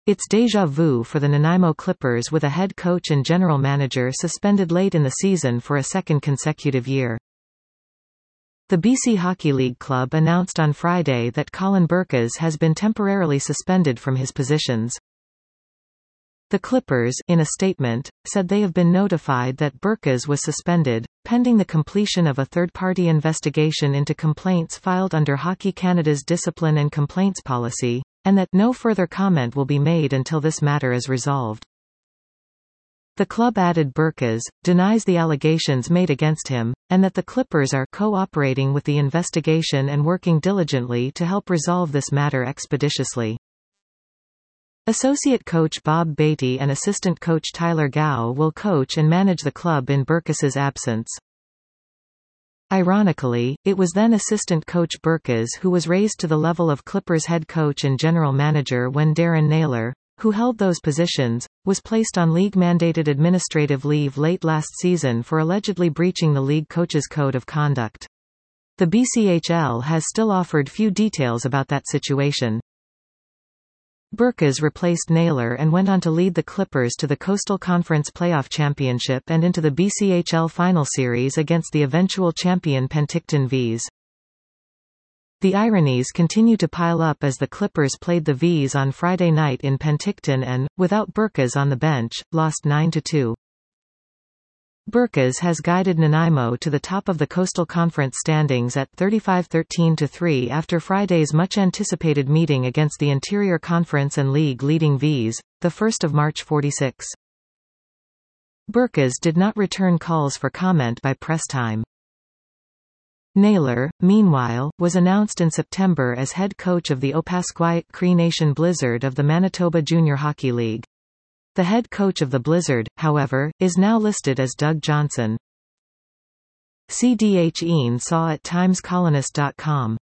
It's déjà vu for the Nanaimo Clippers, with a head coach and general manager suspended late in the season for a second consecutive year. The BC Hockey League club announced on Friday that Colin Burkes has been temporarily suspended from his positions. The Clippers, in a statement, said they have been notified that Burkes was suspended, pending the completion of a third-party investigation into complaints filed under Hockey Canada's discipline and complaints policy, and that no further comment will be made until this matter is resolved. The club added Burkes denies the allegations made against him, and that the Clippers are cooperating with the investigation and working diligently to help resolve this matter expeditiously. Associate coach Bob Beatty and assistant coach Tyler Gow will coach and manage the club in Burkes' absence. Ironically, it was then assistant coach Burkes who was raised to the level of Clippers head coach and general manager when Darren Naylor, who held those positions, was placed on league-mandated administrative leave late last season for allegedly breaching the league coach's code of conduct. The BCHL has still offered few details about that situation. Burkes replaced Naylor and went on to lead the Clippers to the Coastal Conference Playoff Championship and into the BCHL Final Series against the eventual champion Penticton Vees. The ironies continue to pile up as the Clippers played the Vees on Friday night in Penticton and, without Burkes on the bench, lost 9-2. Burkes has guided Nanaimo to the top of the Coastal Conference standings at 35-13-3 after Friday's much-anticipated meeting against the Interior Conference and league-leading Vees, the 1st of March 46. Burkes did not return calls for comment by press time. Naylor, meanwhile, was announced in September as head coach of the Opaskwayak Cree Nation Blizzard of the Manitoba Junior Hockey League. The head coach of the Blizzard, however, is now listed as Doug Johnson. CDH Ian saw at timescolonist.com.